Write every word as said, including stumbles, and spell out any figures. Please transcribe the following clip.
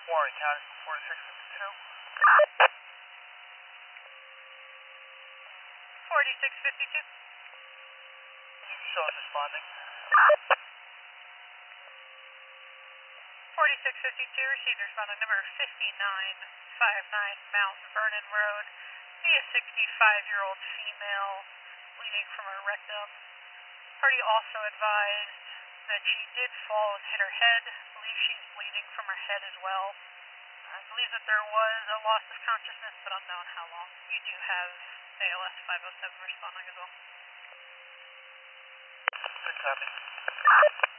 Warren County, forty-six fifty-two. forty-six fifty-two. Show us responding. forty-six fifty-two, received responding number fifty-nine fifty-nine Mount Vernon Road. See a sixty-five-year-old female bleeding from her rectum. Party also advised that she did fall and hit her head. I believe she's bleeding from her head as well. I believe that there was a loss of consciousness, but unknown how long. You do have A L S five oh seven responding as well. six seventy.